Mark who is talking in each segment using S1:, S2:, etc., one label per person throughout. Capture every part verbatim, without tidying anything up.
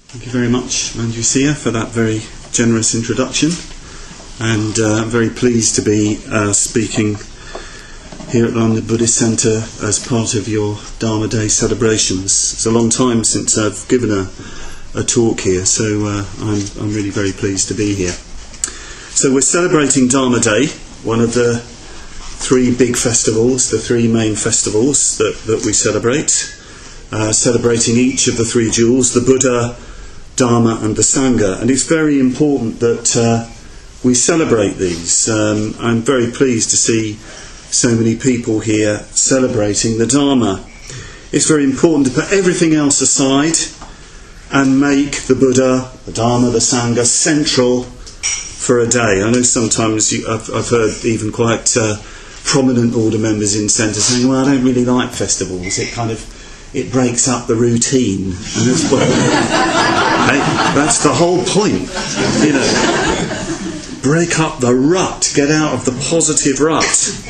S1: Thank you very much, Manjusia, for that very generous introduction, and uh, I'm very pleased to be uh, speaking here at the London Buddhist Centre as part of your Dharma Day celebrations. It's a long time since I've given a, a talk here, so uh, I'm, I'm really very pleased to be here. So we're celebrating Dharma Day, one of the three big festivals, the three main festivals that, that we celebrate, uh, celebrating each of the three jewels, the Buddha, Dharma and the Sangha, and it's very important that uh, we celebrate these. Um, I'm very pleased to see so many people here celebrating the Dharma. It's very important to put everything else aside and make the Buddha, the Dharma, the Sangha central for a day. I know sometimes you, I've, I've heard even quite uh, prominent order members in centre saying, well, I don't really like festivals, it kind of it breaks up the routine, and that's, well, hey, that's the whole point, you know. Break up the rut, get out of the positive rut.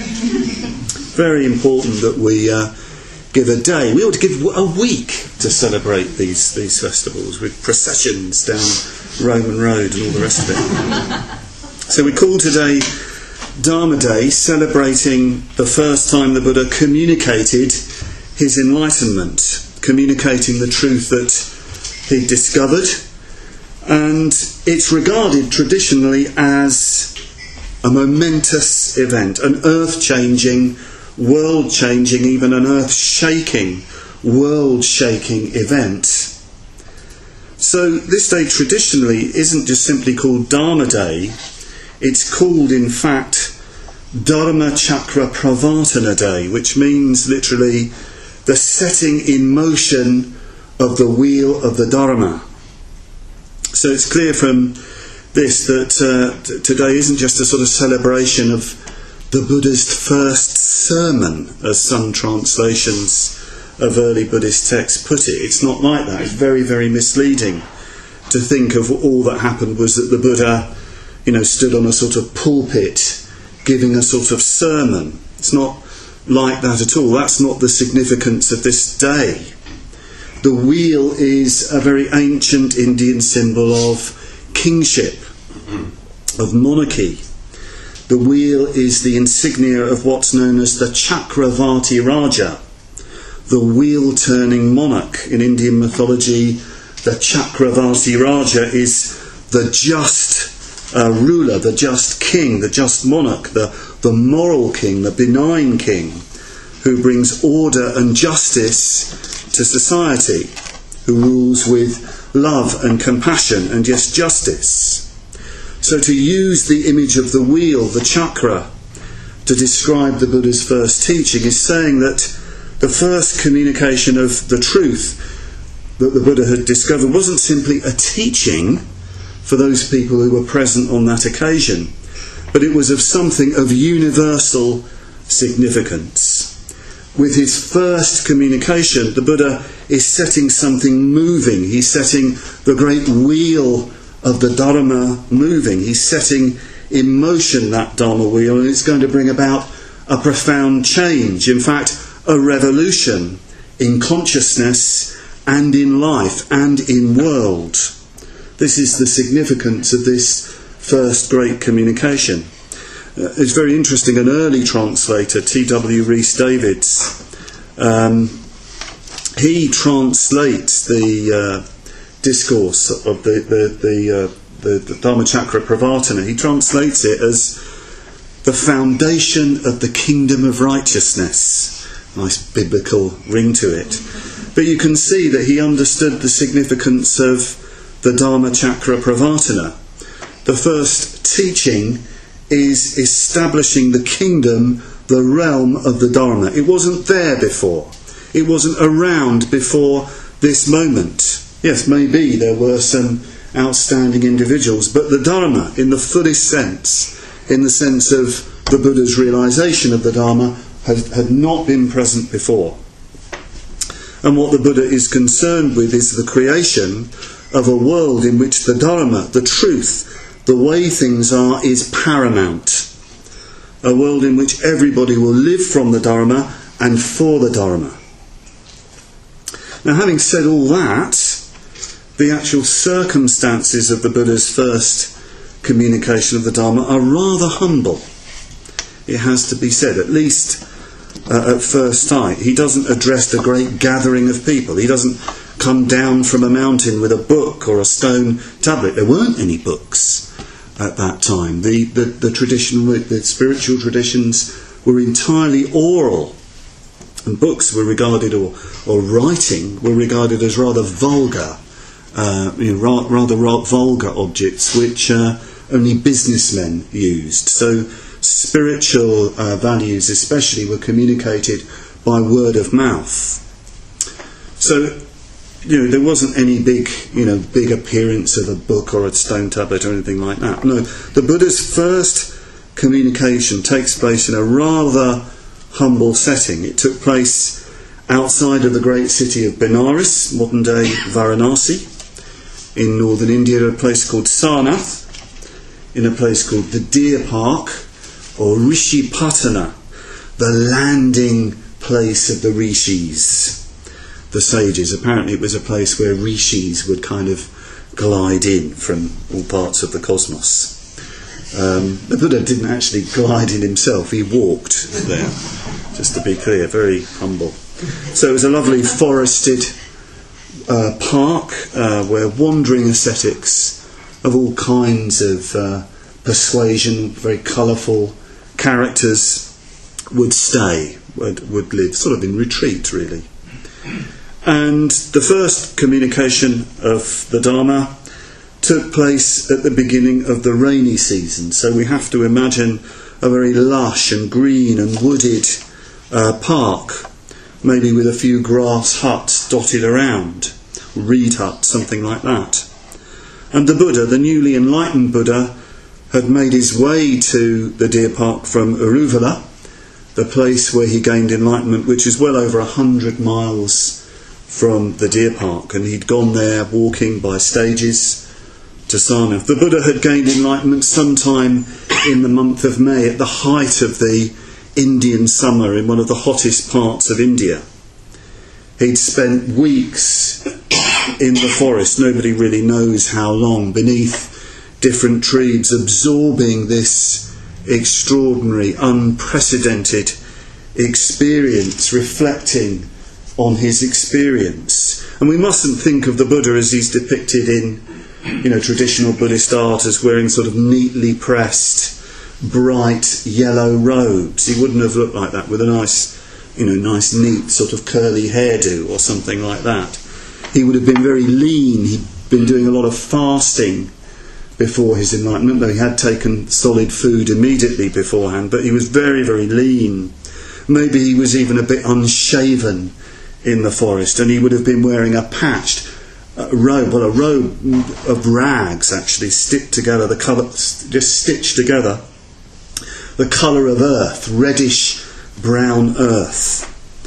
S1: Very important that we uh, give a day. We ought to give a week to celebrate these these festivals with processions down Roman Road and all the rest of it. So we call today Dharma Day, celebrating the first time the Buddha communicated his enlightenment, communicating the truth that he discovered, and it's regarded traditionally as a momentous event, an earth-changing, world-changing, even an earth-shaking, world-shaking event. So this day traditionally isn't just simply called Dharma Day, it's called in fact Dharma Chakra Pravartana Day, which means literally the setting in motion of the wheel of the Dharma. So it's clear from this that uh, t- today isn't just a sort of celebration of the Buddha's first sermon, as some translations of early Buddhist texts put it. It's not like that. It's very, very misleading to think of all that happened was that the Buddha, you know, stood on a sort of pulpit giving a sort of sermon. It's not like that at all. That's not the significance of this day. The wheel is a very ancient Indian symbol of kingship, of monarchy. The wheel is the insignia of what's known as the Chakravarti Raja, the wheel-turning monarch. In Indian mythology, the Chakravarti Raja is the just uh, ruler, the just king, the just monarch, the, the moral king, the benign king, who brings order and justice to society, who rules with love and compassion and yes, justice. So to use the image of the wheel, the chakra, to describe the Buddha's first teaching is saying that the first communication of the truth that the Buddha had discovered wasn't simply a teaching for those people who were present on that occasion, but it was of something of universal significance. With his first communication, the Buddha is setting something moving. He's setting the great wheel of the Dharma moving. He's setting in motion that Dharma wheel, and it's going to bring about a profound change. In fact, a revolution in consciousness and in life and in world. This is the significance of this first great communication. Uh, it's very interesting, an early translator, T W Rhys Davids, um, he translates the uh, discourse of the the the, uh, the the Dharma Chakra Pravartana. He translates it as the foundation of the kingdom of righteousness. Nice biblical ring to it. But you can see that he understood the significance of the Dharma Chakra Pravartana. The first teaching is establishing the kingdom, the realm of the Dharma. It wasn't there before. It wasn't around before this moment. Yes, maybe there were some outstanding individuals, but the Dharma, in the fullest sense, in the sense of the Buddha's realization of the Dharma, had, had not been present before. And what the Buddha is concerned with is the creation of a world in which the Dharma, the truth, the way things are, is paramount. A world in which everybody will live from the Dharma and for the Dharma. Now, having said all that, the actual circumstances of the Buddha's first communication of the Dharma are rather humble. It has to be said, at least uh, at first sight. He doesn't address the great gathering of people. He doesn't come down from a mountain with a book or a stone tablet. There weren't any books at that time. The, the, the tradition, the spiritual traditions were entirely oral, and books were regarded, or, or writing were regarded as rather vulgar, uh, you know, ra- rather ra- vulgar objects which uh, only businessmen used. So spiritual uh, values especially were communicated by word of mouth. So, you know, there wasn't any big, you know, big appearance of a book or a stone tablet or anything like that. No, the Buddha's first communication takes place in a rather humble setting. It took place outside of the great city of Benares, modern-day Varanasi, in northern India, at a place called Sarnath, in a place called the Deer Park, or Rishipatana, the landing place of the rishis, the sages. Apparently it was a place where rishis would kind of glide in from all parts of the cosmos. Um, the Buddha didn't actually glide in himself, he walked there, just to be clear, very humble. So it was a lovely forested uh, park uh, where wandering ascetics of all kinds of uh, persuasion, very colourful characters would stay, would, would live, sort of in retreat really. And the first communication of the Dharma took place at the beginning of the rainy season. So we have to imagine a very lush and green and wooded uh, park, maybe with a few grass huts dotted around, reed huts, something like that. And the Buddha, the newly enlightened Buddha, had made his way to the Deer Park from Uruvela, the place where he gained enlightenment, which is well over a hundred miles from the Deer Park, and he'd gone there walking by stages to Sarnath. The Buddha had gained enlightenment sometime in the month of May, at the height of the Indian summer in one of the hottest parts of India. He'd spent weeks in the forest, nobody really knows how long, beneath different trees, absorbing this extraordinary, unprecedented experience, reflecting on his experience. And we mustn't think of the Buddha as he's depicted in, you know, traditional Buddhist art as wearing sort of neatly pressed, bright yellow robes. He wouldn't have looked like that with a nice, you know, nice neat sort of curly hairdo or something like that. He would have been very lean. He'd been doing a lot of fasting before his enlightenment, though he had taken solid food immediately beforehand, but he was very, very lean. Maybe he was even a bit unshaven in the forest, and he would have been wearing a patched uh, robe, well, a robe of rags actually, stick together, the colour, just stitched together, the colour of earth, reddish brown earth.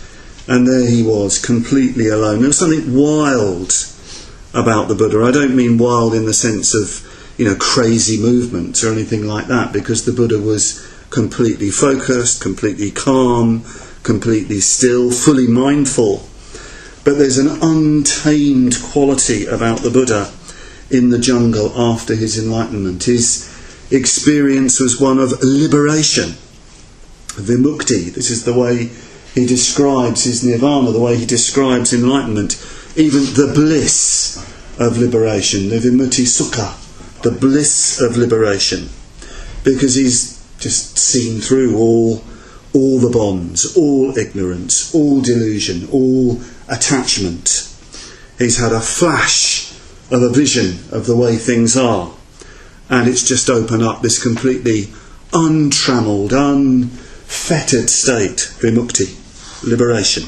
S1: And there he was, completely alone. There was something wild about the Buddha. I don't mean wild in the sense of, you know, crazy movements or anything like that, because the Buddha was completely focused, completely calm, completely still, fully mindful. But there's an untamed quality about the Buddha in the jungle after his enlightenment. His experience was one of liberation, vimukti. This is the way he describes his nirvana, the way he describes enlightenment, even the bliss of liberation, the vimukti sukha, the bliss of liberation, because he's just seen through all all the bonds, all ignorance, all delusion, all attachment. He's had a flash of a vision of the way things are, and it's just opened up this completely untrammelled, unfettered state, vimukti, liberation.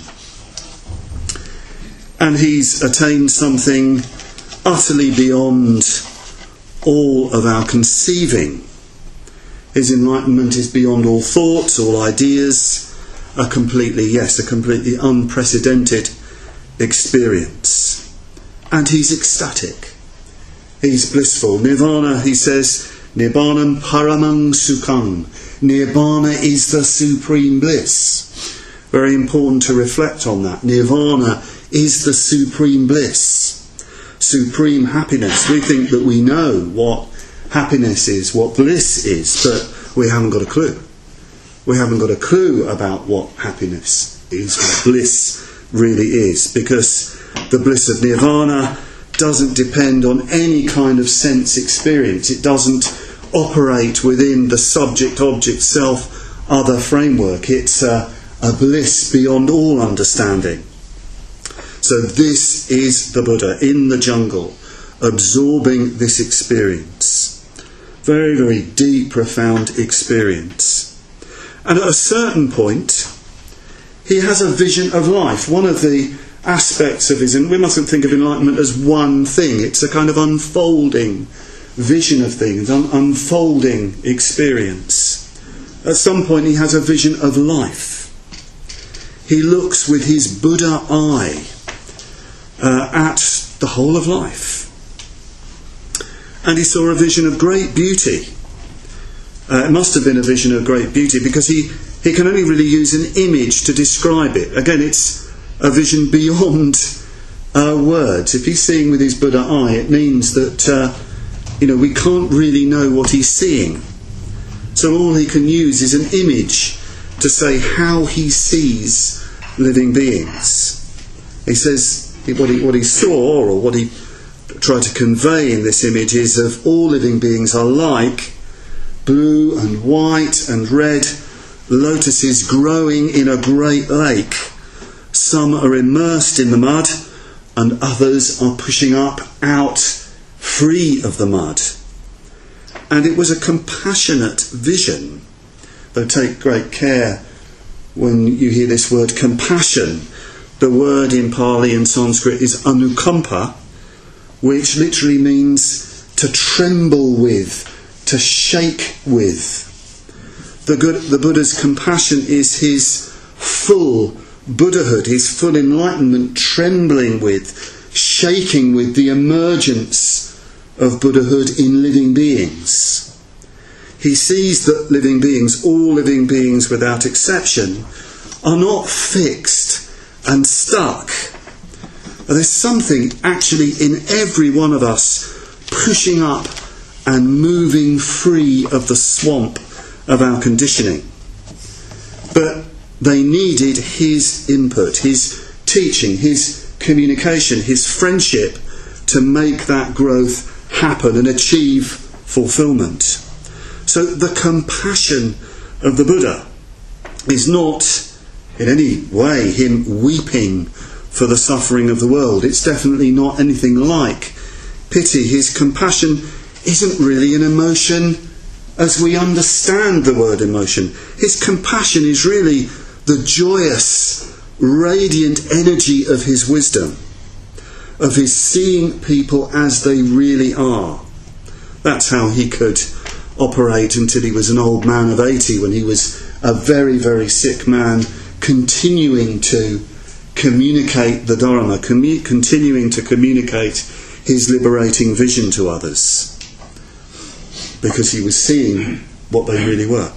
S1: And he's attained something utterly beyond all of our conceiving. His enlightenment is beyond all thoughts, all ideas, a completely, yes, a completely unprecedented experience. And he's ecstatic. He's blissful. Nirvana, he says, Nirvanam paramang sukham. Nirvana is the supreme bliss. Very important to reflect on that. Nirvana is the supreme bliss. supreme happiness. We think that we know what happiness is, what bliss is, but we haven't got a clue. We haven't got a clue about what happiness is, what bliss really is, because the bliss of nirvana doesn't depend on any kind of sense experience. It doesn't operate within the subject-object self-other framework. It's a, a bliss beyond all understanding. So this is the Buddha in the jungle, absorbing this experience. Very, very deep, profound experience. And at a certain point, he has a vision of life. One of the aspects of his, and we mustn't think of enlightenment as one thing. It's a kind of unfolding vision of things, un- unfolding experience. At some point he has a vision of life. He looks with his Buddha eye uh, at the whole of life. And he saw a vision of great beauty. Uh, it must have been a vision of great beauty, because he, he can only really use an image to describe it. Again, it's a vision beyond uh, words. If he's seeing with his Buddha eye, it means that uh, you know we can't really know what he's seeing. So all he can use is an image to say how he sees living beings. He says what he, what he saw, or what he tried to convey in this image, is of all living beings are like blue and white and red lotuses growing in a great lake. Some are immersed in the mud, and others are pushing up out free of the mud. And it was a compassionate vision. Though take great care when you hear this word compassion. The word in Pali and Sanskrit is anukampa, which literally means to tremble with, to shake with. The, good, the Buddha's compassion is his full Buddhahood, his full enlightenment, trembling with, shaking with the emergence of Buddhahood in living beings. He sees that living beings, all living beings without exception, are not fixed and stuck. There's something actually in every one of us pushing up and moving free of the swamp of our conditioning. But they needed his input, his teaching, his communication, his friendship to make that growth happen and achieve fulfillment. So the compassion of the Buddha is not in any way him weeping for the suffering of the world. It's definitely not anything like pity. His compassion isn't really an emotion as we understand the word emotion. His compassion is really the joyous, radiant energy of his wisdom, of his seeing people as they really are. That's how he could operate until he was an old man of eighty, when he was a very, very sick man, continuing to communicate the Dharma, commu- continuing to communicate his liberating vision to others, because he was seeing what they really were.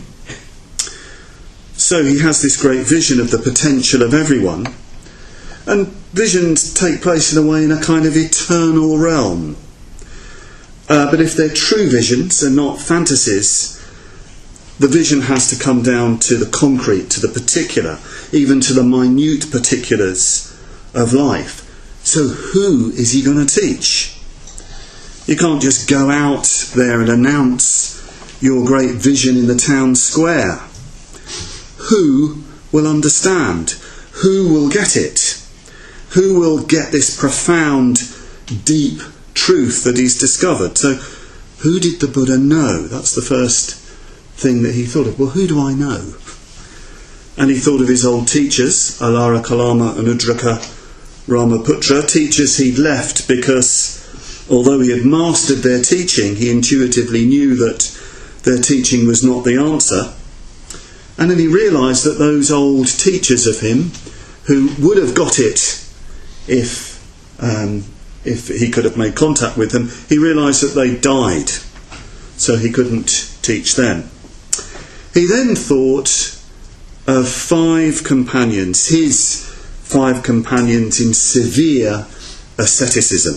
S1: So he has this great vision of the potential of everyone, and visions take place in a way in a kind of eternal realm. Uh, but if they're true visions and not fantasies, the vision has to come down to the concrete, to the particular, even to the minute particulars of life. So who is he going to teach? You can't just go out there and announce your great vision in the town square. Who will understand? Who will get it? Who will get this profound, deep truth that he's discovered? So who did the Buddha know? That's the first thing that he thought of. Well, who do I know? And he thought of his old teachers, Alara Kalama and Udraka Ramaputra, teachers he'd left because although he had mastered their teaching, he intuitively knew that their teaching was not the answer. And then he realised that those old teachers of him, who would have got it if um, if he could have made contact with them, he realised that they died, so he couldn't teach them. He then thought of five companions, his five companions in severe asceticism.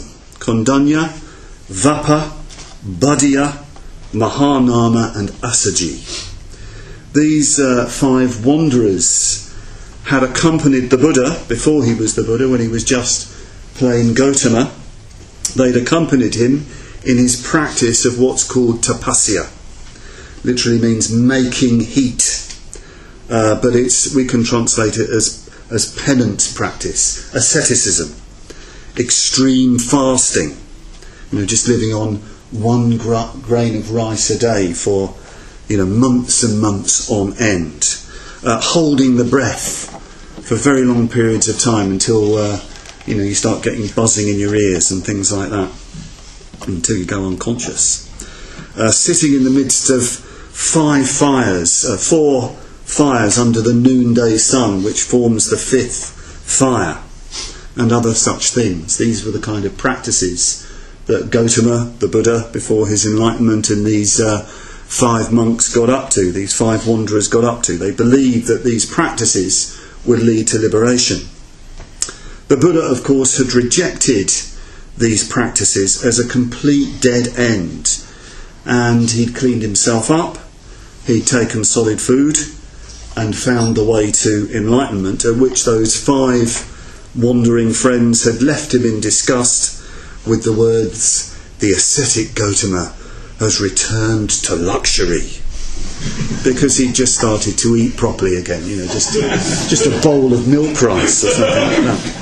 S1: Kondanya, Vapa, Bhaddiya, Mahanama and Assaji. These uh, five wanderers had accompanied the Buddha before he was the Buddha, when he was just plain Gautama. They'd accompanied him in his practice of what's called tapasya. Literally means making heat, uh, but it's we can translate it as as penance practice, asceticism, extreme fasting. You know, just living on one gra- grain of rice a day for, you know, months and months on end, uh, holding the breath for very long periods of time until uh, you know you start getting buzzing in your ears and things like that, until you go unconscious. Uh, sitting in the midst of five fires, uh, four fires under the noonday sun, which forms the fifth fire, and other such things. These were the kind of practices that Gautama, the Buddha, before his enlightenment, and these uh, five monks got up to, these five wanderers got up to. They believed that these practices would lead to liberation. The Buddha, of course, had rejected these practices as a complete dead end, and he'd cleaned himself up, he'd taken solid food and found the way to enlightenment, at which those five wandering friends had left him in disgust with the words, "The ascetic Gautama has returned to luxury," because he'd just started to eat properly again, you know, just, just a bowl of milk rice or something like that.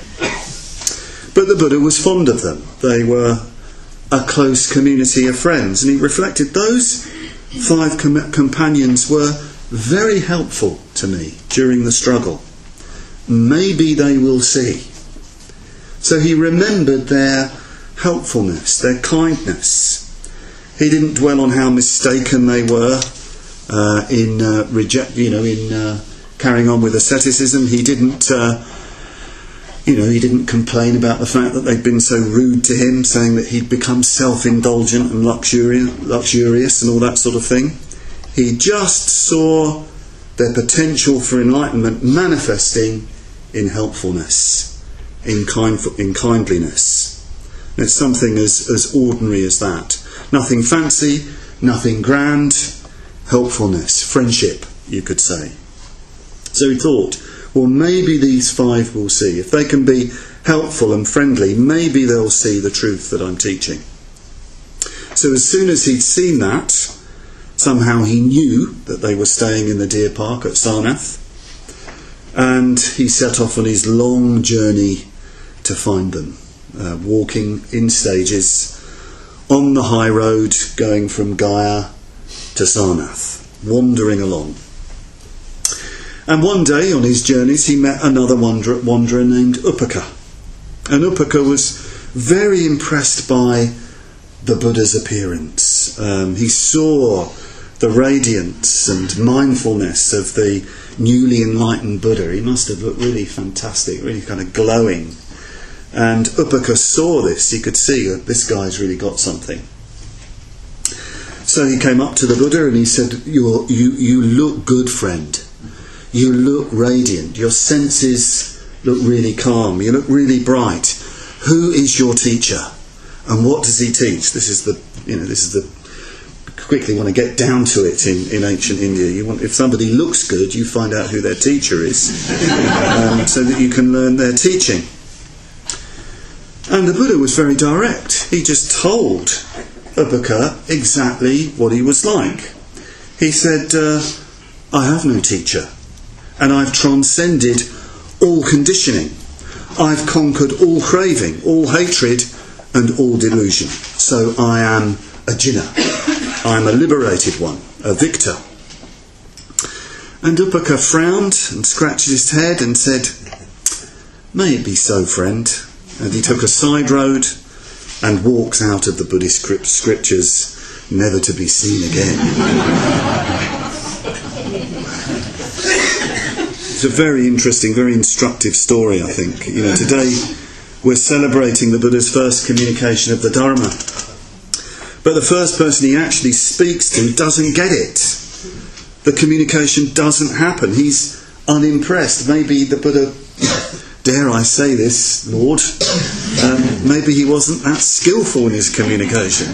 S1: But the Buddha was fond of them. They were a close community of friends, and he reflected those five com- companions were very helpful to me during the struggle. Maybe they will see. So he remembered their helpfulness, their kindness. He didn't dwell on how mistaken they were uh, in uh, reject, you know, in uh, carrying on with asceticism. He didn't. Uh, You know, he didn't complain about the fact that they'd been so rude to him, saying that he'd become self-indulgent and luxurious, luxurious and all that sort of thing. He just saw their potential for enlightenment manifesting in helpfulness, in kind, in kindliness. And it's something as, as ordinary as that. Nothing fancy, nothing grand, helpfulness, friendship, you could say. So he thought, well, maybe these five will see. If they can be helpful and friendly, maybe they'll see the truth that I'm teaching. So as soon as he'd seen that, somehow he knew that they were staying in the deer park at Sarnath, and he set off on his long journey to find them, uh, walking in stages on the high road going from Gaya to Sarnath, wandering along. And one day on his journeys he met another wanderer, wanderer named Upaka. And Upaka was very impressed by the Buddha's appearance. Um, he saw the radiance and mindfulness of the newly enlightened Buddha. He must have looked really fantastic, really kind of glowing. And Upaka saw this. He could see that this guy's really got something. So he came up to the Buddha and he said, You're, you, you look good, friend. You look radiant. Your senses look really calm. You look really bright. Who is your teacher? And what does he teach? This is the, you know, this is the, quickly want to get down to it in, in ancient India. You want, if somebody looks good, you find out who their teacher is, um, so that you can learn their teaching. And the Buddha was very direct. He just told Upaka exactly what he was like. He said, uh, I have no teacher. And I've transcended all conditioning. I've conquered all craving, all hatred, and all delusion. So I am a jinnah. I'm a liberated one, a victor. And Upaka frowned and scratched his head and said, May it be so, friend. And he took a side road and walked out of the Buddhist scriptures, never to be seen again. It's a very interesting, very instructive story, I think. You know, today we're celebrating the Buddha's first communication of the Dharma. But the first person he actually speaks to doesn't get it. The communication doesn't happen. He's unimpressed. Maybe the Buddha dare I say this, Lord, um, maybe he wasn't that skillful in his communication.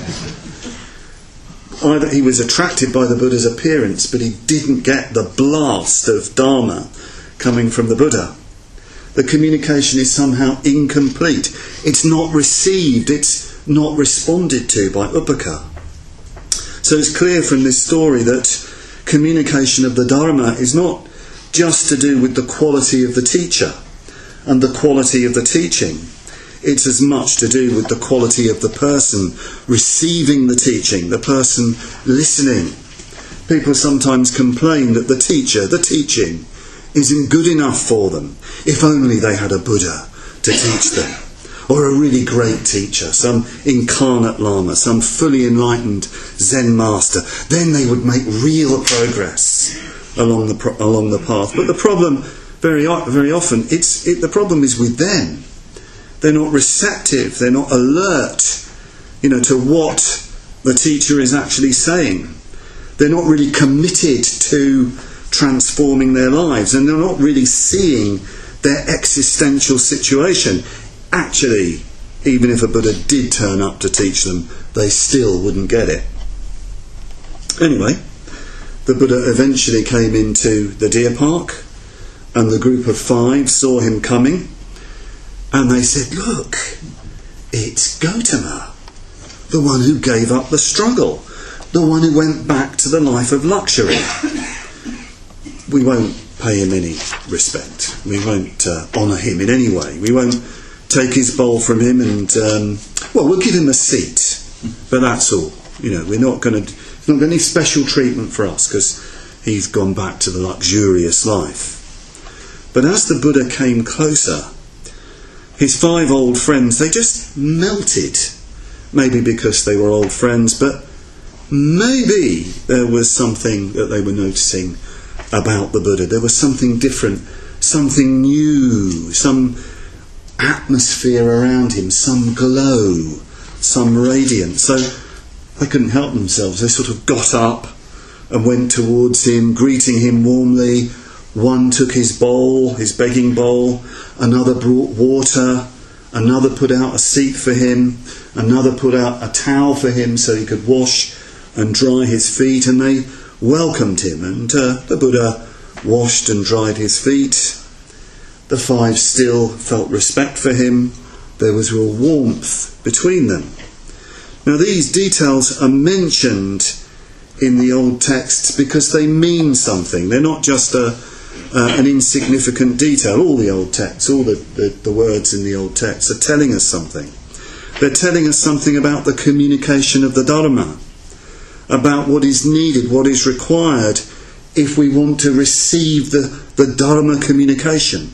S1: Either he was attracted by the Buddha's appearance, but he didn't get the blast of Dharma coming from the Buddha. The communication is somehow incomplete. It's not received, it's not responded to by Upaka. So it's clear from this story that communication of the Dharma is not just to do with the quality of the teacher and the quality of the teaching. It's as much to do with the quality of the person receiving the teaching, the person listening. People sometimes complain that the teacher, the teaching, isn't good enough for them. If only they had a Buddha to teach them, or a really great teacher, some incarnate Lama, some fully enlightened Zen master, then they would make real progress along the pro- along the path. But the problem, very very often, it's it, the problem is with them. They're not receptive. They're not alert, you know, to what the teacher is actually saying. They're not really committed to transforming their lives, and they're not really seeing their existential situation. Actually, even if a Buddha did turn up to teach them, they still wouldn't get it. Anyway, the Buddha eventually came into the deer park, and the group of five saw him coming, and they said, "Look, it's Gautama, the one who gave up the struggle, the one who went back to the life of luxury. We won't pay him any respect. We won't uh, honour him in any way. We won't take his bowl from him, and um, well, we'll give him a seat, but that's all. You know, we're not going to. It's not any special treatment for us because he's gone back to the luxurious life." But as the Buddha came closer, his five old friends, they just melted. Maybe because they were old friends, but maybe there was something that they were noticing about the Buddha. There was something different, something new, some atmosphere around him, some glow, some radiance. So they couldn't help themselves. They sort of got up and went towards him, greeting him warmly. One took his bowl, his begging bowl, another brought water, another put out a seat for him, another put out a towel for him so he could wash and dry his feet, and they welcomed him, and uh, the Buddha washed and dried his feet. The five still felt respect for him. There was real warmth between them. Now these details are mentioned in the old texts because they mean something. They're not just a, uh, an insignificant detail. All the old texts, all the, the, the words in the old texts are telling us something. They're telling us something about the communication of the Dharma, about what is needed, what is required if we want to receive the, the Dharma communication.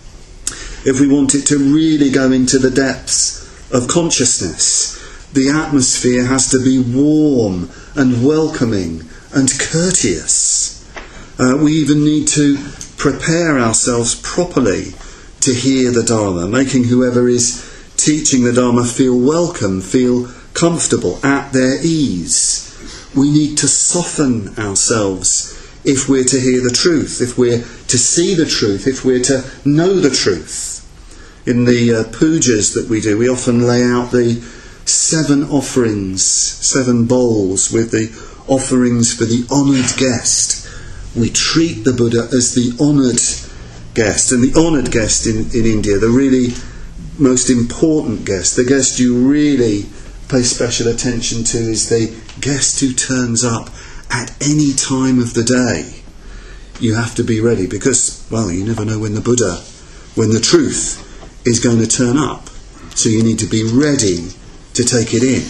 S1: If we want it to really go into the depths of consciousness, the atmosphere has to be warm and welcoming and courteous. Uh, we even need to prepare ourselves properly to hear the Dharma, making whoever is teaching the Dharma feel welcome, feel comfortable, at their ease. We need to soften ourselves if we're to hear the truth, if we're to see the truth, if we're to know the truth. In the uh, pujas that we do, we often lay out the seven offerings, seven bowls with the offerings for the honoured guest. We treat the Buddha as the honoured guest, and the honoured guest in, in India, the really most important guest, the guest you really pay special attention to, is the guest who turns up at any time of the day. You have to be ready because, well, you never know when the Buddha, when the truth is going to turn up. So you need to be ready to take it in.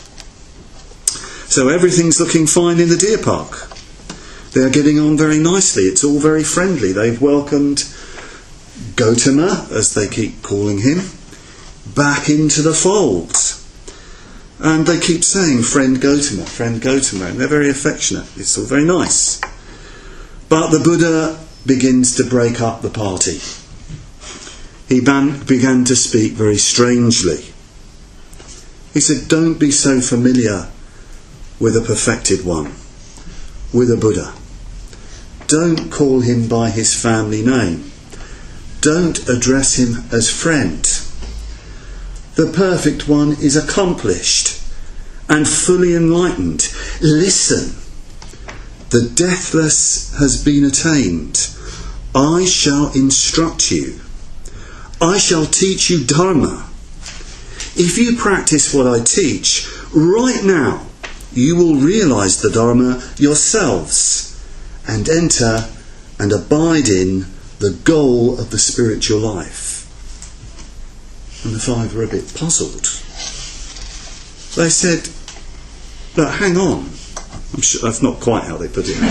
S1: So everything's looking fine in the deer park. They're getting on very nicely. It's all very friendly. They've welcomed Gautama, as they keep calling him, back into the fold. And they keep saying, "Friend Gautama, friend Gautama," and they're very affectionate. It's all very nice. But the Buddha begins to break up the party. He ban- began to speak very strangely. He said, "Don't be so familiar with a perfected one, with a Buddha. Don't call him by his family name. don't address him as friend. The perfect one is accomplished and fully enlightened. Listen, the deathless has been attained. I shall instruct you. I shall teach you Dharma. If you practice what I teach, right now you will realise the Dharma yourselves and enter and abide in the goal of the spiritual life. And the five were a bit puzzled. They said, but hang on. I'm sure that's not quite how they put it.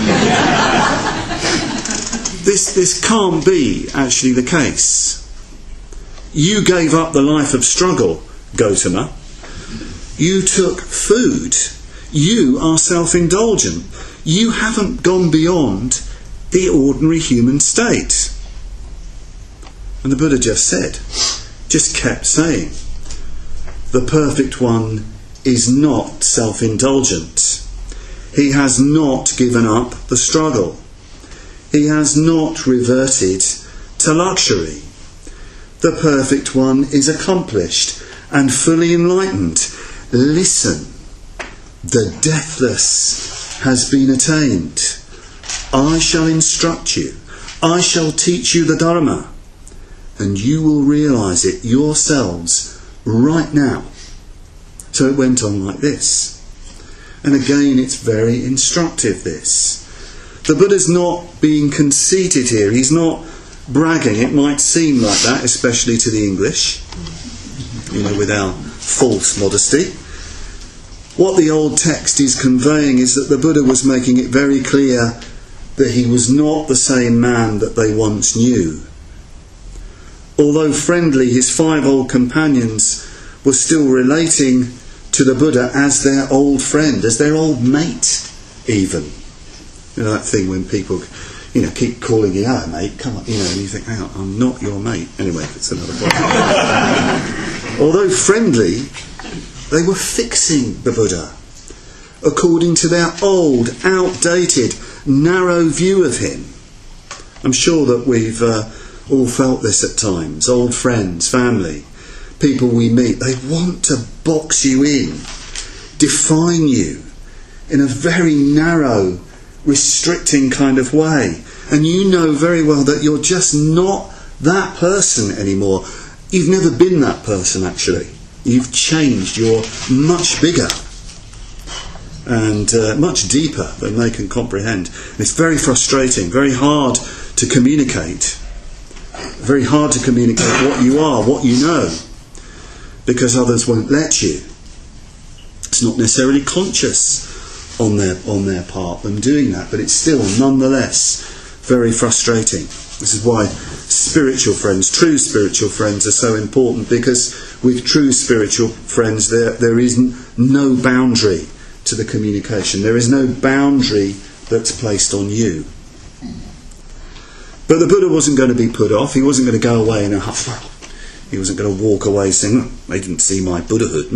S1: this, this can't be actually the case. You gave up the life of struggle, Gautama. You took food. You are self-indulgent. You haven't gone beyond the ordinary human state. And the Buddha just said, just kept saying, the perfect one is not self-indulgent. He has not given up the struggle. He has not reverted to luxury. The perfect one is accomplished and fully enlightened. Listen, the deathless has been attained. I shall instruct you. I shall teach you the Dharma. And you will realise it yourselves right now. So it went on like this. And again, it's very instructive, this. The Buddha's not being conceited here. He's not bragging. It might seem like that, especially to the English, you know, with our false modesty. What the old text is conveying is that the Buddha was making it very clear that he was not the same man that they once knew. Although friendly, his five old companions were still relating to the Buddha as their old friend, as their old mate, even. You know, that thing when people, you know, keep calling you, "Oh, mate, come on," you know, and you think, "Oh, I'm not your mate." Anyway, it's another point. Although friendly, they were fixing the Buddha according to their old, outdated, narrow view of him. I'm sure that we've uh, all felt this at times. Old friends, family, people we meet, they want to box you in, define you in a very narrow, restricting kind of way. And you know very well that you're just not that person anymore. You've never been that person, actually. You've changed. You're much bigger and uh, much deeper than they can comprehend. And it's very frustrating, very hard to communicate. Very hard to communicate what you are, what you know, because others won't let you. It's not necessarily conscious on their on their part, them doing that, but it's still nonetheless very frustrating. This is why spiritual friends, true spiritual friends, are so important, because with true spiritual friends there there is no boundary to the communication. There is no boundary that's placed on you. But the Buddha wasn't going to be put off. He wasn't going to go away in a huff. He wasn't going to walk away saying, "Oh, they didn't see my Buddhahood."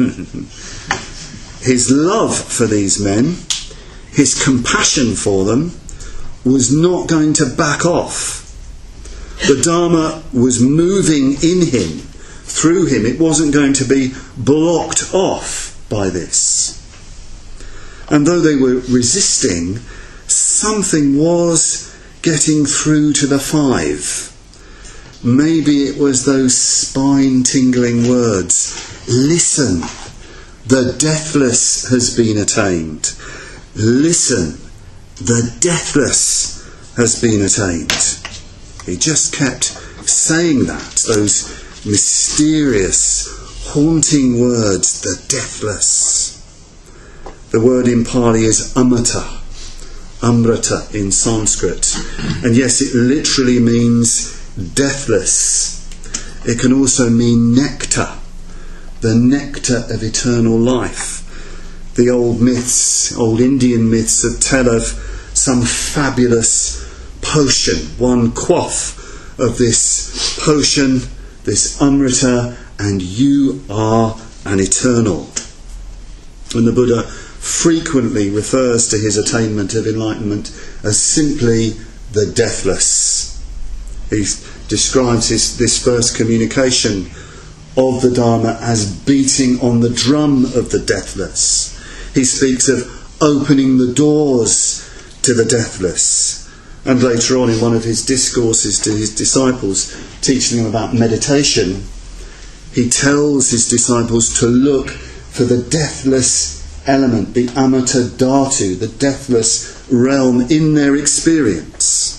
S1: His love for these men, his compassion for them, was not going to back off. The Dharma was moving in him, through him. It wasn't going to be blocked off by this. And though they were resisting, something was getting through to the five. Maybe it was those spine-tingling words. Listen, the deathless has been attained. Listen, the deathless has been attained. He just kept saying that, those mysterious, haunting words, the deathless. The word in Pali is amrita, amrita in Sanskrit. And yes, it literally means deathless. It can also mean nectar, the nectar of eternal life. The old myths, old Indian myths, that tell of some fabulous potion, one quaff of this potion, this amrita, and you are an eternal. And the Buddha frequently refers to his attainment of enlightenment as simply the deathless. He describes his, this first communication of the Dharma as beating on the drum of the deathless. He speaks of opening the doors to the deathless. And later on in one of his discourses to his disciples, teaching them about meditation, he tells his disciples to look for the deathless element, the amata dhatu, the deathless realm in their experience.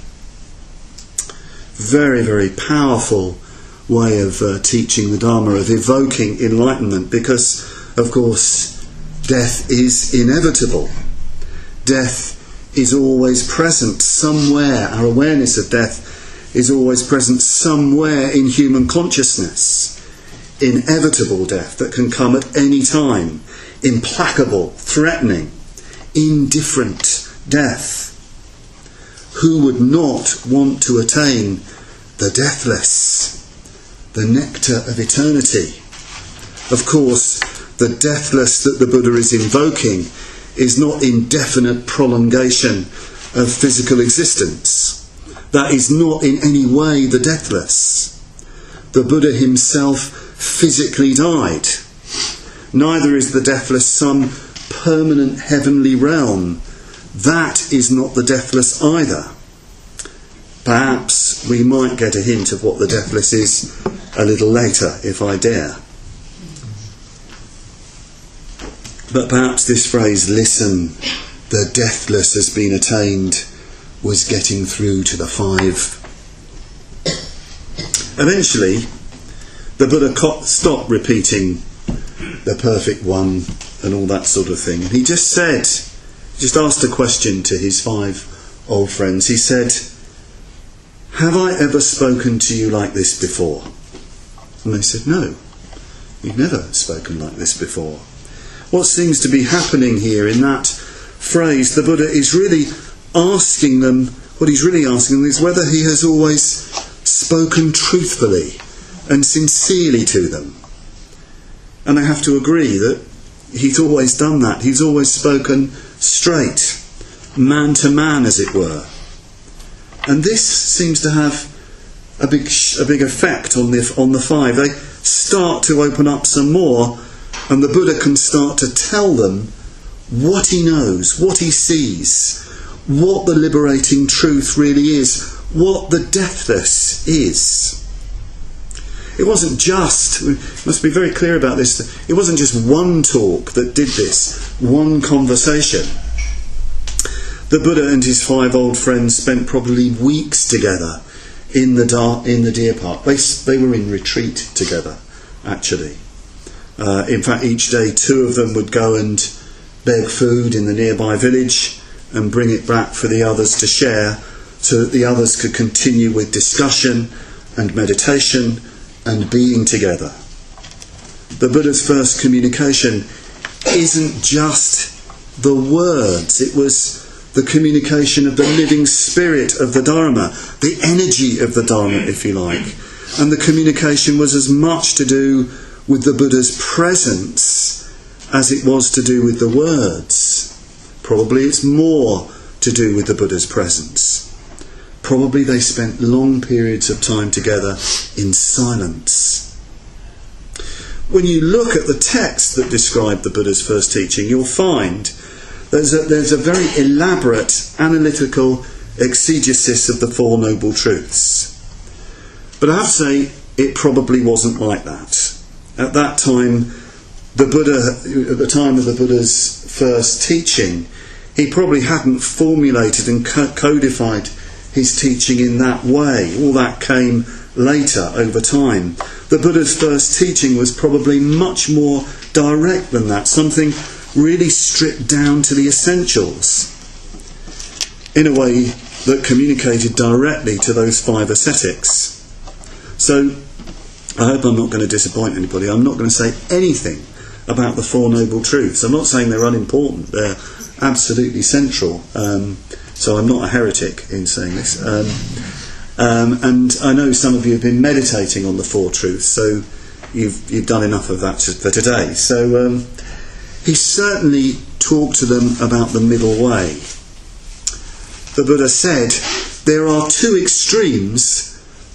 S1: Very, very powerful way of uh, teaching the Dharma, of evoking enlightenment, because, of course, death is inevitable. Death is always present somewhere. Our awareness of death is always present somewhere in human consciousness. Inevitable death that can come at any time. Implacable, threatening, indifferent death. Who would not want to attain the deathless, the nectar of eternity? Of course, the deathless that the Buddha is invoking is not indefinite prolongation of physical existence. That is not in any way the deathless. The Buddha himself physically died. Neither is the deathless some permanent heavenly realm. That is not the deathless either. Perhaps we might get a hint of what the deathless is a little later, if I dare. But perhaps this phrase, listen, the deathless has been attained, was getting through to the five. Eventually, the Buddha stopped repeating the perfect one and all that sort of thing. And he just said, just asked a question to his five old friends. He said, have I ever spoken to you like this before? And they said, no, you've never spoken like this before. What seems to be happening here in that phrase, the Buddha is really asking them, what he's really asking them is whether he has always spoken truthfully and sincerely to them. And I have to agree that he's always done that. He's always spoken straight, man to man, as it were. And this seems to have a big, a big effect on the on the five. They start to open up some more, and the Buddha can start to tell them what he knows, what he sees, what the liberating truth really is, what the deathless is. It wasn't just, we must be very clear about this, it wasn't just one talk that did this, one conversation. The Buddha and his five old friends spent probably weeks together in the dar- in the deer park. They, they were in retreat together, actually. Uh, in fact, each day two of them would go and beg food in the nearby village and bring it back for the others to share, so that the others could continue with discussion and meditation and being together. The Buddha's first communication isn't just the words, it was the communication of the living spirit of the Dharma, the energy of the Dharma, if you like. And the communication was as much to do with the Buddha's presence as it was to do with the words. Probably it's more to do with the Buddha's presence. Probably they spent long periods of time together in silence. When you look at the texts that describe the Buddha's first teaching, you'll find there's a, there's a very elaborate analytical exegesis of the Four Noble Truths. But I have to say, it probably wasn't like that. At that time, the Buddha, at the time of the Buddha's first teaching, he probably hadn't formulated and codified his teaching in that way. All that came later, over time. The Buddha's first teaching was probably much more direct than that, something really stripped down to the essentials, in a way that communicated directly to those five ascetics. So, I hope I'm not going to disappoint anybody. I'm not going to say anything about the Four Noble Truths. I'm not saying they're unimportant. They're absolutely central. Um, so I'm not a heretic in saying this. Um, um, and I know some of you have been meditating on the Four Truths, so you've you've done enough of that for today. So um, he certainly talked to them about the middle way. The Buddha said, there are two extremes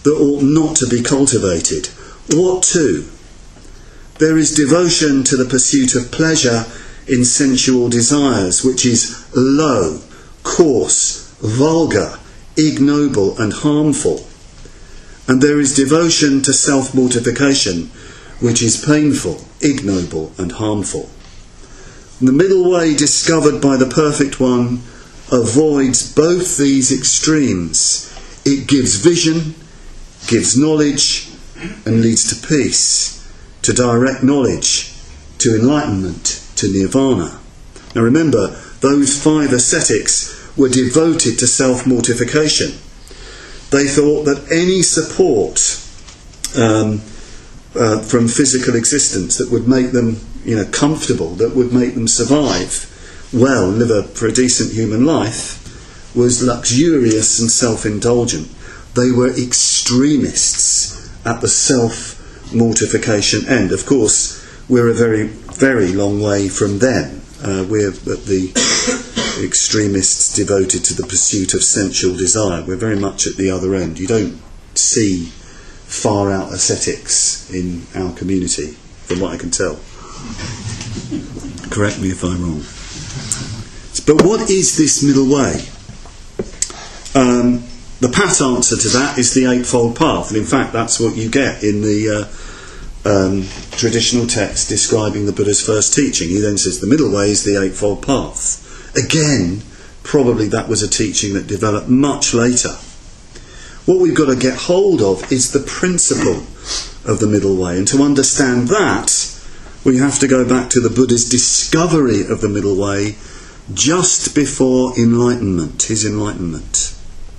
S1: that ought not to be cultivated. What too? There is devotion to the pursuit of pleasure in sensual desires, which is low, coarse, vulgar, ignoble and harmful. And there is devotion to self-mortification, which is painful, ignoble and harmful. The middle way discovered by the Perfect One avoids both these extremes. It gives vision, gives knowledge, and leads to peace, to direct knowledge, to enlightenment, to nirvana. Now remember, those five ascetics were devoted to self-mortification. They thought that any support um, uh, from physical existence that would make them, you know, comfortable, that would make them survive well, live a, for a decent human life, was luxurious and self-indulgent. They were extremists at the self-mortification end. Of course, we're a very, very long way from them. Uh, we're at the extremists devoted to the pursuit of sensual desire. We're very much at the other end. You don't see far-out ascetics in our community, from what I can tell. Correct me if I'm wrong. But what is this middle way? Um, the pat answer to that is the Eightfold Path, and in fact that's what you get in the uh, um, traditional text describing the Buddha's first teaching. He then says the middle way is the Eightfold Path. Again, probably that was a teaching that developed much later. What we've got to get hold of is the principle of the middle way, and to understand that we have to go back to the Buddha's discovery of the middle way just before enlightenment, his enlightenment.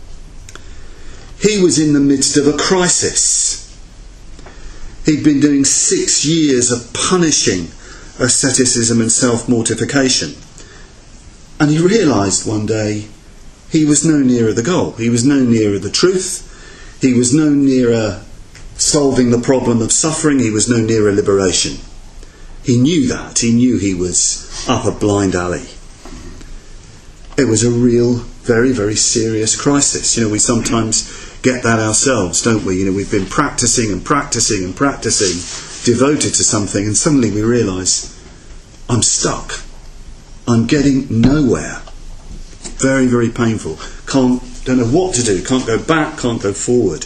S1: He was in the midst of a crisis. He'd been doing six years of punishing asceticism and self-mortification. And he realised one day he was no nearer the goal. He was no nearer the truth. He was no nearer solving the problem of suffering. He was no nearer liberation. He knew that. He knew he was up a blind alley. It was a real, very, very serious crisis. You know, we sometimes get that ourselves, don't we? You know, we've been practising and practising and practising, devoted to something, and suddenly we realise, I'm stuck. I'm getting nowhere. Very, very painful. Can't, don't know what to do. Can't go back, can't go forward.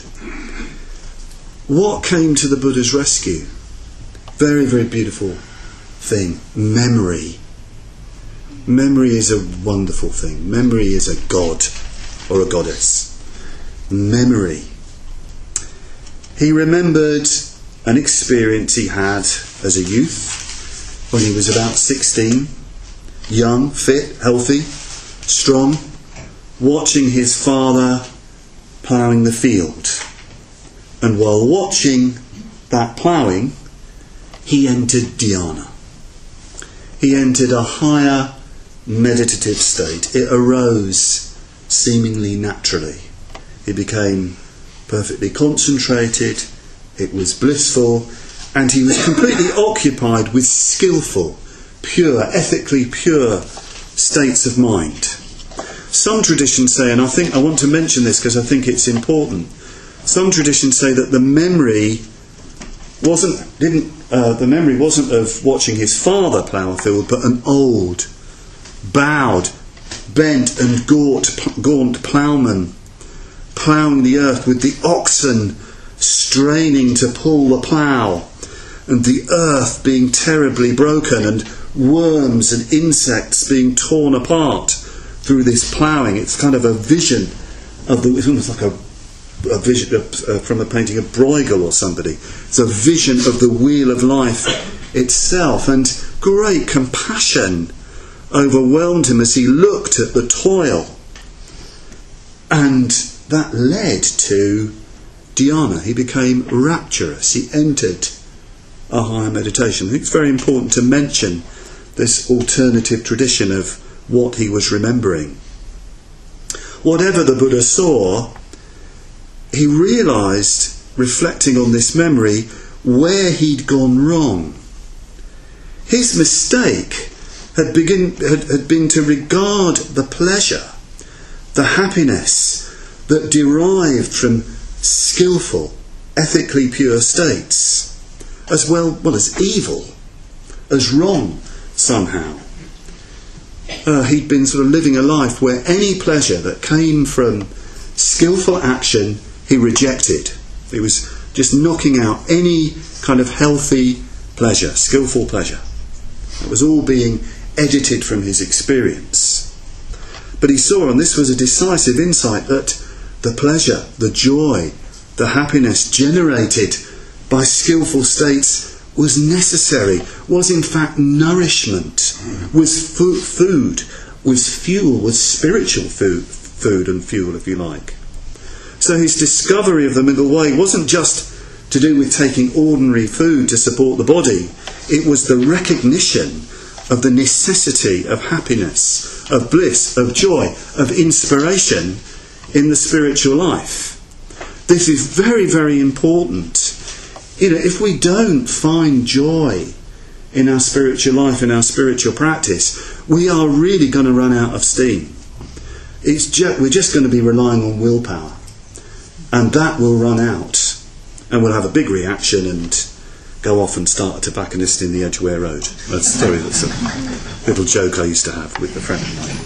S1: What came to the Buddha's rescue? Very, very beautiful thing. Memory. Memory is a wonderful thing. Memory is a god or a goddess. Memory. He remembered an experience he had as a youth when he was about sixteen, young, fit, healthy, strong, watching his father ploughing the field. And while watching that ploughing, he entered dhyana. He entered a higher meditative state. It arose seemingly naturally. He became perfectly concentrated, it was blissful, and he was completely occupied with skillful, pure, ethically pure states of mind. Some traditions say, and I think I want to mention this because I think it's important, some traditions say that the memory wasn't didn't uh, the memory wasn't of watching his father plough a field, but an old, bowed, bent and gaunt, gaunt ploughman ploughing the earth with the oxen straining to pull the plough, and the earth being terribly broken, and worms and insects being torn apart through this ploughing. It's kind of a vision of the, it's almost like a a vision of, uh, from a painting of Bruegel or somebody. It's a vision of the wheel of life itself, and great compassion overwhelmed him as he looked at the toil, and that led to dhyana. He became rapturous. He entered a higher meditation. I think it's very important to mention this alternative tradition of what he was remembering. Whatever the Buddha saw, he realised, reflecting on this memory, where he'd gone wrong. His mistake had, begin, had, had been to regard the pleasure, the happiness that derived from skillful, ethically pure states, as well, well as evil, as wrong somehow. Uh, he'd been sort of living a life where any pleasure that came from skillful action he rejected. He was just knocking out any kind of healthy pleasure, skillful pleasure. It was all being edited from his experience. But he saw, and this was a decisive insight, that the pleasure, the joy, the happiness generated by skillful states was necessary, was in fact nourishment, was fu- food, was fuel, was spiritual food, food and fuel, if you like. So his discovery of the middle way wasn't just to do with taking ordinary food to support the body. It was the recognition of the necessity of happiness, of bliss, of joy, of inspiration in the spiritual life. This is very, very important. You know, if we don't find joy in our spiritual life, in our spiritual practice, we are really going to run out of steam. It's ju- we're just going to be relying on willpower. And that will run out. And we'll have a big reaction and go off and start a tobacconist in the Edgware Road. That's a story, that's a little joke I used to have with a friend of mine.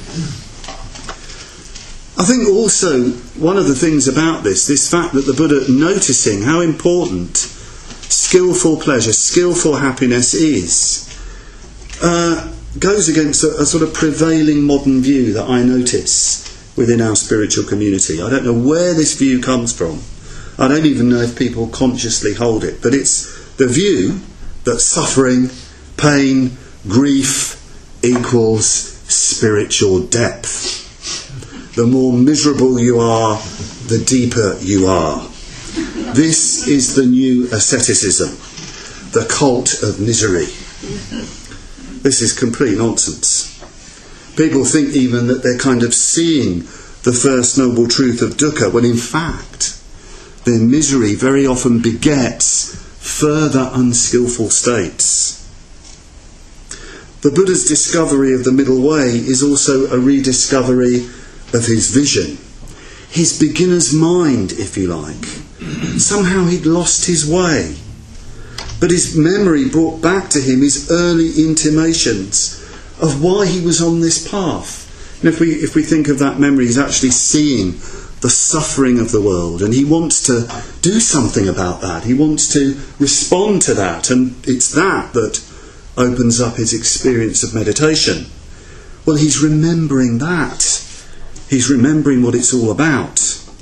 S1: I think also one of the things about this, this fact that the Buddha noticing how important skillful pleasure, skillful happiness is, uh, goes against a, a sort of prevailing modern view that I notice within our spiritual community. I don't know where this view comes from. I don't even know if people consciously hold it, but it's the view that suffering, pain, grief equals spiritual depth. The more miserable you are, the deeper you are. This is the new asceticism, the cult of misery. This is complete nonsense. People think even that they're kind of seeing the first noble truth of dukkha, when in fact their misery very often begets further unskillful states. The Buddha's discovery of the middle way is also a rediscovery of his vision. His beginner's mind, if you like. Somehow he'd lost his way. But his memory brought back to him his early intimations of why he was on this path. And if we if we think of that memory, he's actually seeing the suffering of the world, and he wants to do something about that. He wants to respond to that, and it's that that opens up his experience of meditation. Well, he's remembering that. He's remembering what it's all about.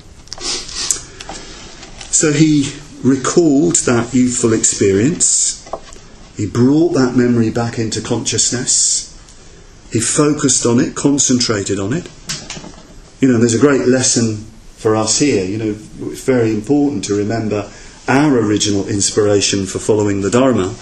S1: So he recalled that youthful experience. He brought that memory back into consciousness. He focused on it, concentrated on it. You know, there's a great lesson for us here. You know, it's very important to remember our original inspiration for following the Dharma.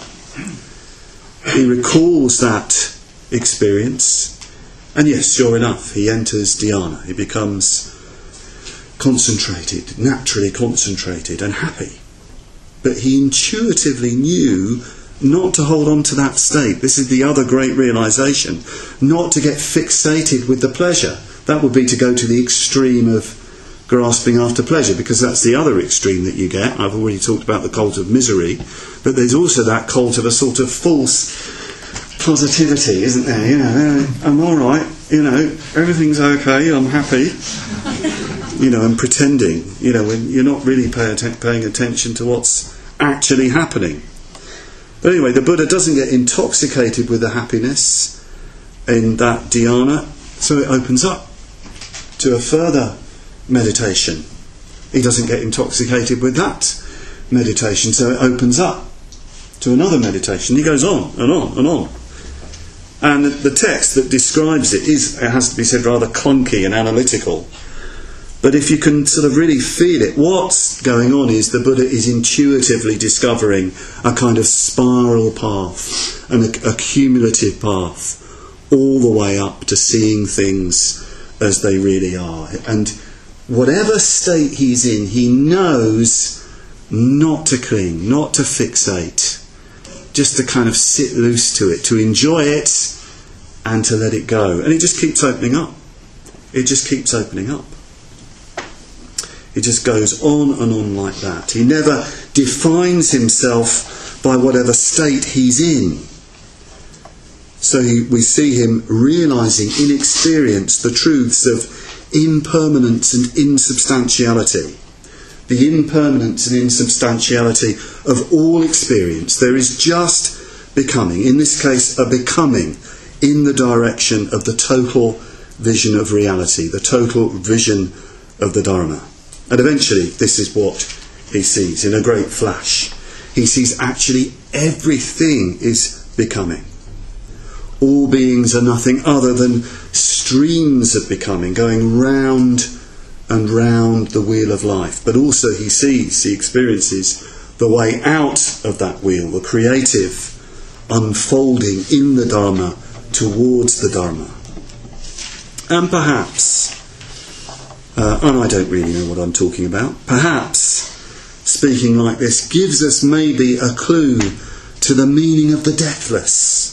S1: He recalls that experience, and yes, sure enough, he enters dhyana. He becomes concentrated, naturally concentrated and happy. But he intuitively knew not to hold on to that state. This is the other great realization. Not to get fixated with the pleasure. That would be to go to the extreme of grasping after pleasure, because that's the other extreme that you get. I've already talked about the cult of misery, but there's also that cult of a sort of false positivity, isn't there? You know, I'm all right, you know, everything's okay, I'm happy, you know, and pretending, you know, when you're not really pay atten- paying attention to what's actually happening. But anyway, the Buddha doesn't get intoxicated with the happiness in that dhyana, so it opens up to a further meditation. He doesn't get intoxicated with that meditation, so it opens up to another meditation. He goes on and on and on. And the text that describes it is, it has to be said, rather clunky and analytical. But if you can sort of really feel it, what's going on is the Buddha is intuitively discovering a kind of spiral path, an a, a cumulative path, all the way up to seeing things as they really are. And whatever state he's in, he knows not to cling, not to fixate, just to kind of sit loose to it, to enjoy it and to let it go. And it just keeps opening up. It just keeps opening up. It just goes on and on like that. He never defines himself by whatever state he's in. So he, we see him realising in experience the truths of impermanence and insubstantiality. The impermanence and insubstantiality of all experience. There is just becoming, in this case a becoming, in the direction of the total vision of reality, the total vision of the Dharma. And eventually this is what he sees in a great flash. He sees actually everything is becoming. All beings are nothing other than streams of becoming, going round and round the wheel of life. But also he sees, he experiences the way out of that wheel, the creative unfolding in the Dharma towards the Dharma. And perhaps, uh, and I don't really know what I'm talking about, perhaps speaking like this gives us maybe a clue to the meaning of the deathless.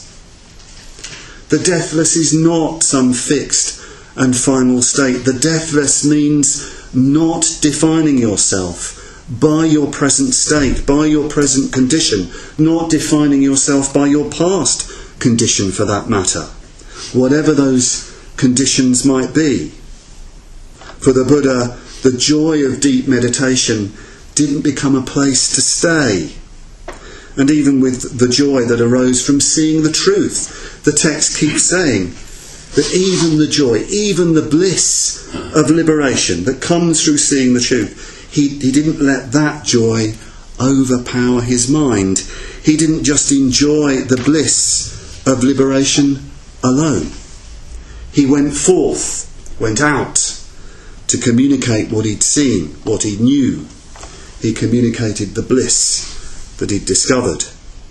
S1: The deathless is not some fixed and final state. The deathless means not defining yourself by your present state, by your present condition, not defining yourself by your past condition for that matter, whatever those conditions might be. For the Buddha, the joy of deep meditation didn't become a place to stay. And even with the joy that arose from seeing the truth, the text keeps saying that even the joy, even the bliss of liberation that comes through seeing the truth, he, he didn't let that joy overpower his mind. He didn't just enjoy the bliss of liberation alone. He went forth, went out to communicate what he'd seen, what he knew. He communicated the bliss that he'd discovered.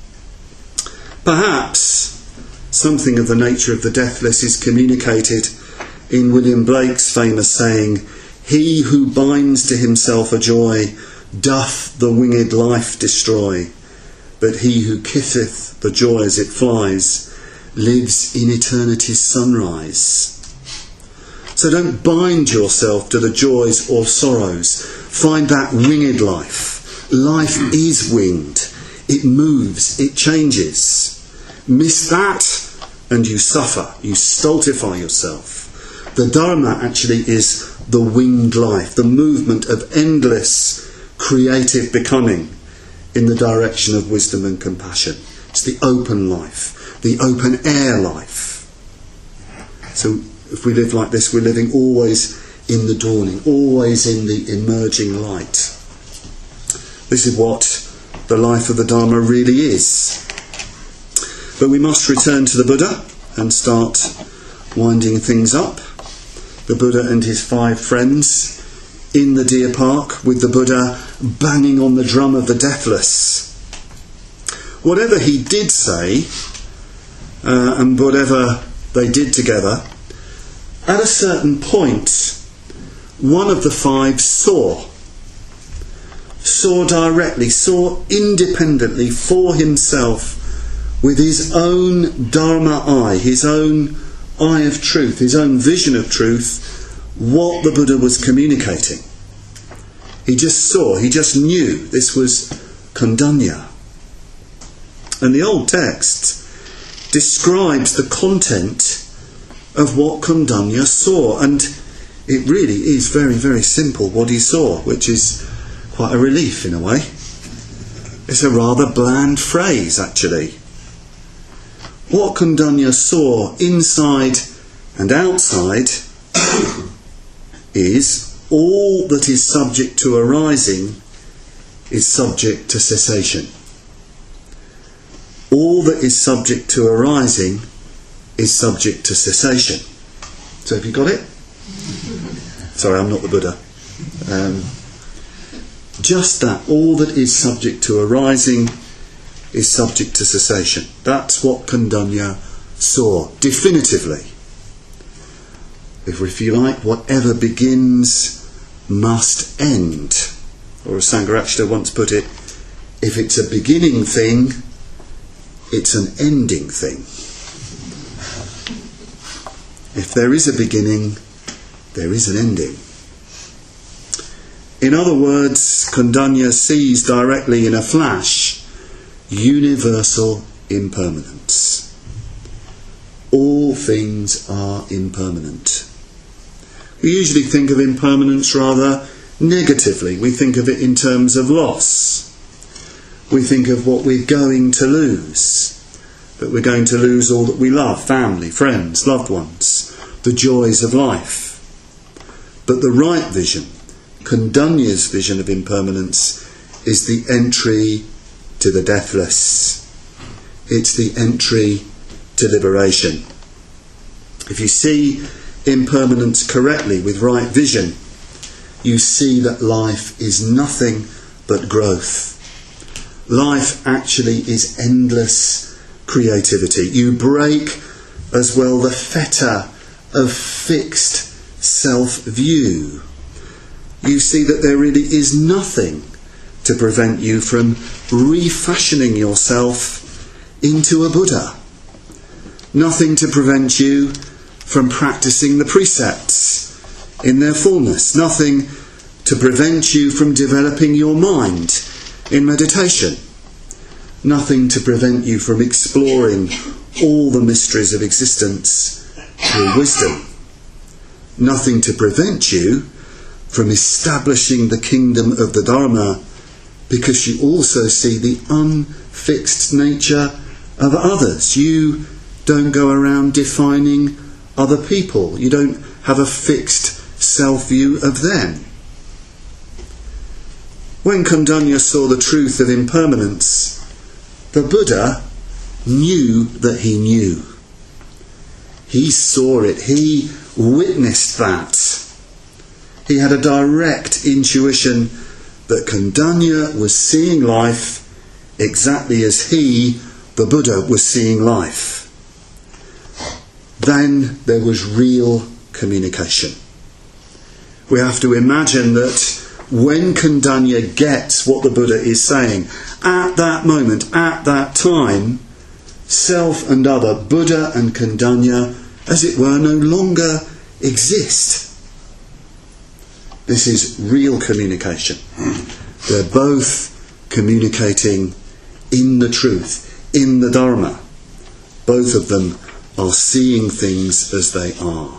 S1: Perhaps something of the nature of the deathless is communicated in William Blake's famous saying, "He who binds to himself a joy doth the winged life destroy, but he who kisseth the joy as it flies lives in eternity's sunrise." So don't bind yourself to the joys or sorrows. Find that winged life. Life is winged. It moves. It changes. Miss that and you suffer. You stultify yourself. The Dharma actually is the winged life, the movement of endless creative becoming in the direction of wisdom and compassion. It's the open life, the open air life. So if we live like this, we're living always in the dawning, always in the emerging light. This is what the life of the Dharma really is. But we must return to the Buddha and start winding things up. The Buddha and his five friends in the deer park with the Buddha banging on the drum of the deathless. Whatever he did say, uh, and whatever they did together, at a certain point, one of the five saw. Saw directly, saw independently for himself with his own Dharma eye, his own eye of truth, his own vision of truth, what the Buddha was communicating. He just saw, he just knew this was Kondanya. And the old text describes the content of what Kondanya saw, and it really is very, very simple what he saw, which is quite a relief in a way. It's a rather bland phrase actually. What Kondanya saw inside and outside is all that is subject to arising is subject to cessation. All that is subject to arising is subject to cessation. So have you got it? Sorry, I'm not the Buddha. Um, just that, all that is subject to arising is subject to cessation. That's what Kondanya saw, definitively. If, if you like, whatever begins must end. Or as Sangharakshita once put it, if it's a beginning thing, it's an ending thing. If there is a beginning, there is an ending. In other words, Kondanya sees directly in a flash universal impermanence. All things are impermanent. We usually think of impermanence rather negatively. We think of it in terms of loss. We think of what we're going to lose. That we're going to lose all that we love, family, friends, loved ones, the joys of life. But the right vision, Kondanya's vision of impermanence, is the entry to the deathless. It's the entry to liberation. If you see impermanence correctly with right vision, you see that life is nothing but growth. Life actually is endless creativity. You break as well the fetter of fixed self-view. You see that there really is nothing to prevent you from refashioning yourself into a Buddha. Nothing to prevent you from practicing the precepts in their fullness. Nothing to prevent you from developing your mind in meditation. Nothing to prevent you from exploring all the mysteries of existence through wisdom. Nothing to prevent you from establishing the kingdom of the Dharma, because you also see the unfixed nature of others. You don't go around defining other people. You don't have a fixed self-view of them. When Kondanya saw the truth of impermanence, the Buddha knew that he knew. He saw it. He witnessed that. He had a direct intuition that Kondanya was seeing life exactly as he, the Buddha, was seeing life. Then there was real communication. We have to imagine that when Kondanya gets what the Buddha is saying, at that moment, at that time, self and other, Buddha and Kondanya, as it were, no longer exist. This is real communication. They're both communicating in the truth, in the Dharma. Both of them are seeing things as they are.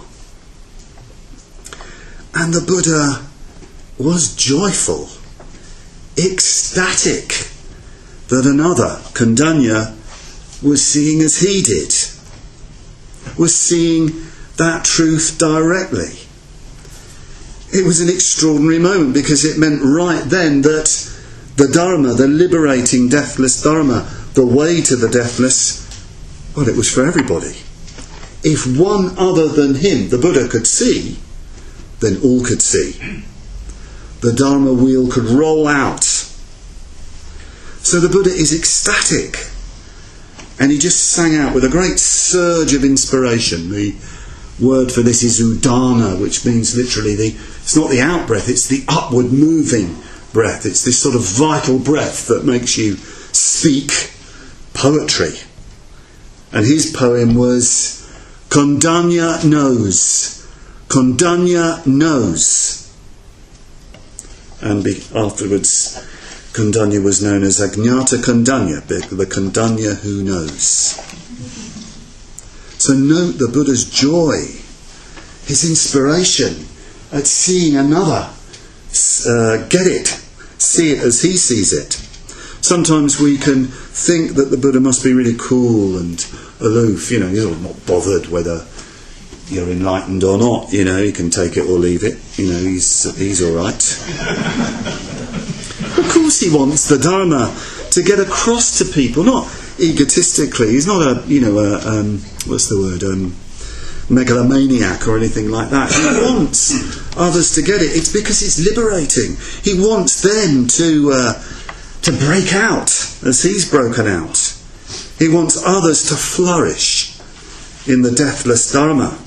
S1: And the Buddha was joyful, ecstatic that another, Kondanya, was seeing as he did, was seeing that truth directly. It was an extraordinary moment, because it meant right then that the Dharma, the liberating deathless Dharma, the way to the deathless, well, it was for everybody. If one other than him, the Buddha, could see, then all could see. The Dharma wheel could roll out. So the Buddha is ecstatic. And he just sang out with a great surge of inspiration. The word for this is udana, which means literally the, it's not the out breath, it's the upward moving breath. It's this sort of vital breath that makes you speak poetry. And his poem was Kondanya knows. Kondanya knows. And be, afterwards, Kondanya was known as Ajñata Kondanya, the Kondanya who knows. So note the Buddha's joy, his inspiration at seeing another uh, get it, see it as he sees it. Sometimes we can think that the Buddha must be really cool and aloof, you know, he's not bothered whether you're enlightened or not, you know, he can take it or leave it, you know, he's he's all right. Of course he wants the Dharma to get across to people, not egotistically. He's not a, you know, a, um, what's the word, um, megalomaniac or anything like that. He wants others to get it. It's because it's liberating. He wants them to uh, to break out as he's broken out. He wants others to flourish in the deathless Dharma.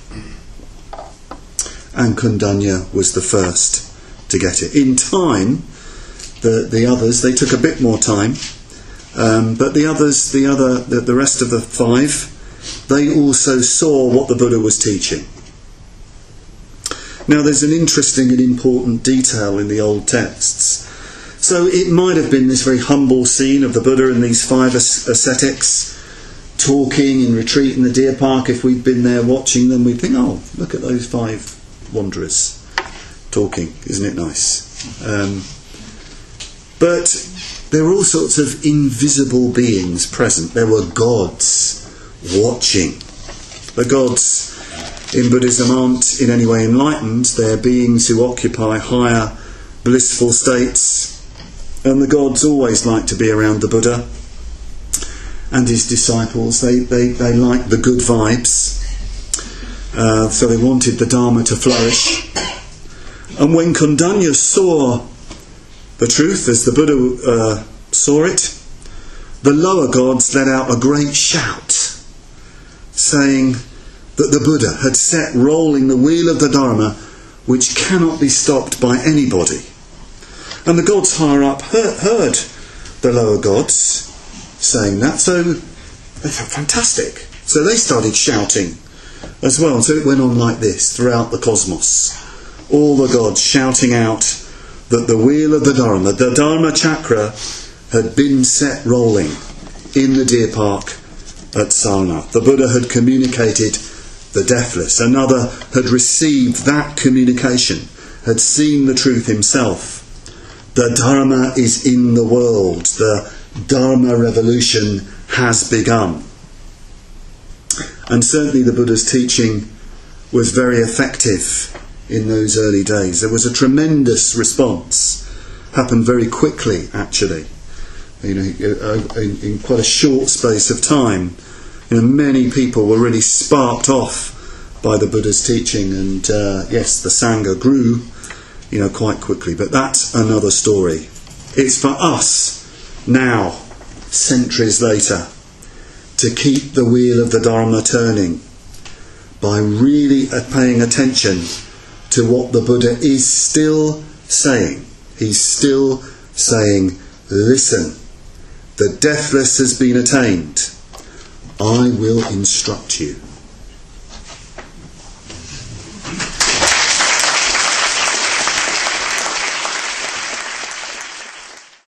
S1: And Kondanya was the first to get it. In time, the the others, they took a bit more time. Um, but the others, the other, the, the rest of the five, they also saw what the Buddha was teaching. Now there's an interesting and important detail in the old texts. So it might have been this very humble scene of the Buddha and these five ascetics talking in retreat in the deer park. If we'd been there watching them, we'd think, oh, look at those five wanderers talking, isn't it nice? Um, but there were all sorts of invisible beings present. There were gods watching. The gods in Buddhism aren't in any way enlightened. They're beings who occupy higher blissful states, and the gods always like to be around the Buddha and his disciples. They, they, they like the good vibes, uh, so they wanted the Dharma to flourish. And when Kondanya saw the truth as the Buddha uh, saw it, the lower gods let out a great shout, saying that the Buddha had set rolling the wheel of the Dharma, which cannot be stopped by anybody. And the gods higher up heard, heard the lower gods saying that, so they felt fantastic. So they started shouting as well. So it went on like this throughout the cosmos. All the gods shouting out that the wheel of the Dharma, the Dharma chakra, had been set rolling in the deer park at Sarnath. The Buddha had communicated the deathless. Another had received that communication, had seen the truth himself. The Dharma is in the world. The Dharma revolution has begun. And certainly the Buddha's teaching was very effective in those early days. There was a tremendous response. Happened very quickly, actually. You know, in, in quite a short space of time. You know, many people were really sparked off by the Buddha's teaching, and uh, yes, the Sangha grew, you know, quite quickly. But that's another story. It's for us now, centuries later, to keep the wheel of the Dharma turning by really paying attention to what the Buddha is still saying. He's still saying, listen, the deathless has been attained. I will instruct you.